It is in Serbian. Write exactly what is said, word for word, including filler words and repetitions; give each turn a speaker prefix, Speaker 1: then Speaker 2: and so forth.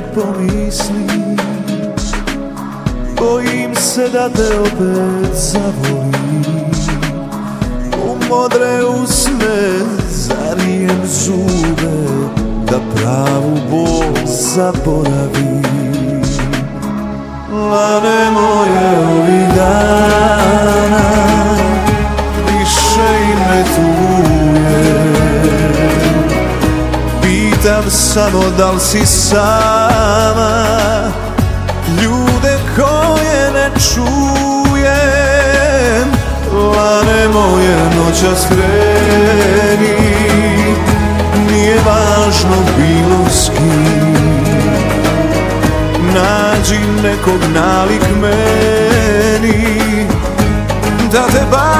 Speaker 1: pomislim. Bojim se da te opet zavolim. U modre usne zarijem zube, da pravu bol zaboravim. Lane moje ovih dana više i ne tuje. Pitam samo da li si sama, ljude koje ne čujem. Lane moje noćas kreni, nije važno bilo s kim. Nađi nekog nalik meni, da te baš